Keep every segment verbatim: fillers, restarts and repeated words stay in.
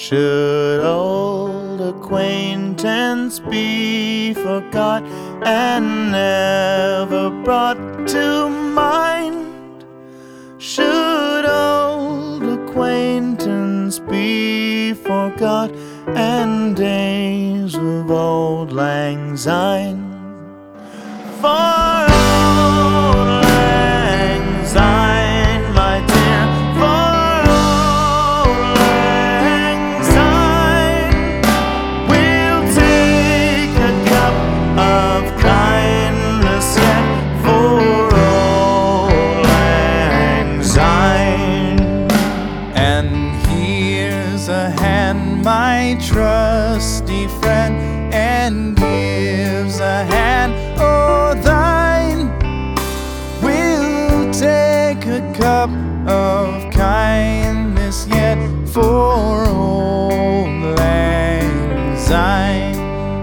Should old acquaintance be forgot and never brought to mind? Should old acquaintance be forgot and days of auld lang syne? For auld lang syne, my dear, for auld lang syne, we'll take a cup of kindness yet for auld lang syne. And here's a hand, my trusty friend, and gives a hand, oh thine. We'll take a cup of kindness yet for auld lang syne.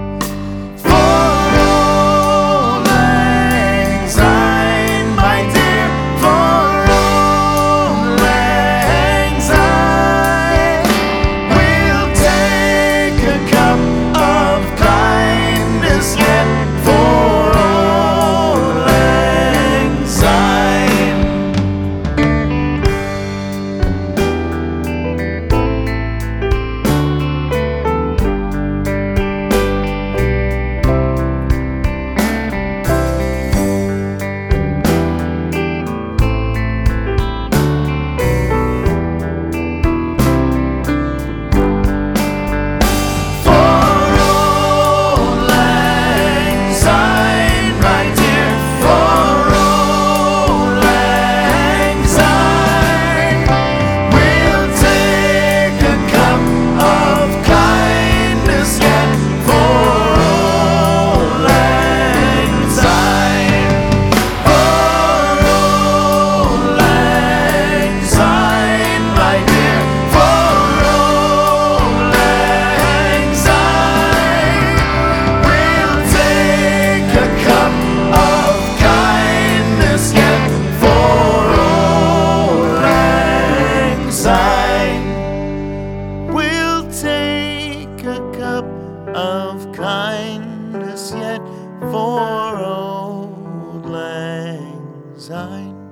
We'll take a cup of kindness yet for auld lang syne.